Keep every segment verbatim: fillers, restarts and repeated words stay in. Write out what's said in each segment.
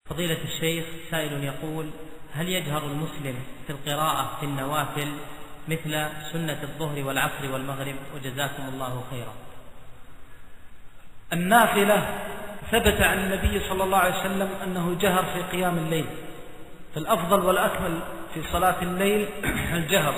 فضيلة الشيخ، سائل يقول: هل يجهر المسلم في القراءة في النوافل مثل سنة الظهر والعصر والمغرب؟ وجزاكم الله خيرا. النافلة ثبت عن النبي صلى الله عليه وسلم أنه جهر في قيام الليل، فالأفضل والأكمل في صلاة الليل الجهر.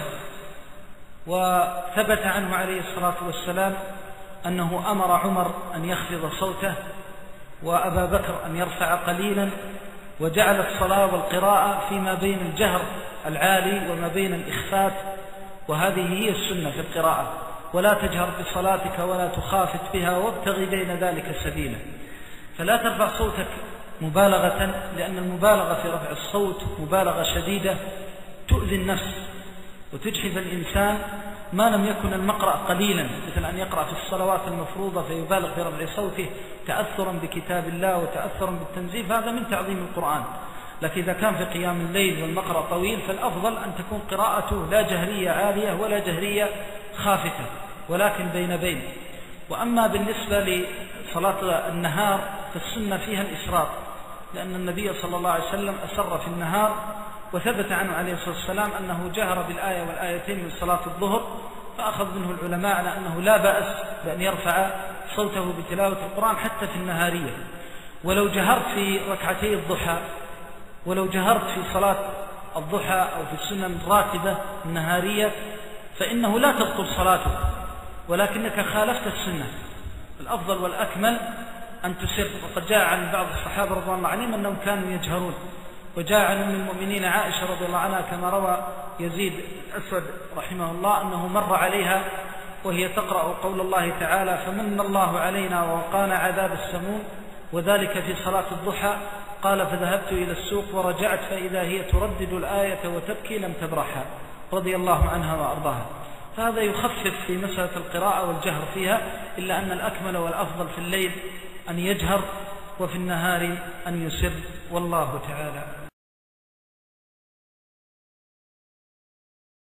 وثبت عنه عليه الصلاة والسلام أنه أمر عمر أن يخفض صوته وأبا بكر أن يرفع قليلا، وجعل الصلاة والقراءة فيما بين الجهر العالي وما بين الإخفات، وهذه هي السنة في القراءة. ولا تجهر بصلاتك ولا تخافت بها وابتغي بين ذلك سبيلا. فلا ترفع صوتك مبالغة، لأن المبالغة في رفع الصوت مبالغة شديدة تؤذي النفس وتجحف الإنسان ما لم يكن المقرأ قليلا، مثل أن يقرأ في الصلوات المفروضة فيبالغ في رفع صوته تأثرا بكتاب الله وتأثرا بالتنزيل، فهذا من تعظيم القرآن. لكن إذا كان في قيام الليل والمقرأ طويل فالأفضل أن تكون قراءته لا جهرية عالية ولا جهرية خافتة، ولكن بين بين. وأما بالنسبة لصلاة النهار فالسنة فيها الإسراط، لأن النبي صلى الله عليه وسلم أسر في النهار، وثبت عنه عليه الصلاة والسلام أنه جهر بالآية والآيتين من صلاة الظهر، فأخذ منه العلماء على أنه لا بأس بأن يرفع صوته بتلاوة القرآن حتى في النهارية. ولو جهرت في ركعتي الضحى، ولو جهرت في صلاة الضحى أو في السنن الراتبة النهارية فإنه لا تبطل صلاتك، ولكنك خالفت السنة. الأفضل والأكمل أن تسر. وقد جاء عن بعض الصحابة رضي الله عنهم أنهم كانوا يجهرون، وجاء عن أم المؤمنين عائشة رضي الله عنها كما روى يزيد الأسود رحمه الله أنه مر عليها وهي تقرأ قول الله تعالى: فمن الله علينا ووقانا عذاب السموم، وذلك في صلاة الضحى. قال: فذهبت إلى السوق ورجعت فإذا هي تردد الآية وتبكي لم تبرحها، رضي الله عنها وأرضاها. فهذا يخفف في مسألة القراءة والجهر فيها، إلا أن الأكمل والأفضل في الليل أن يجهر، وفي النهار أن يسر، والله تعالى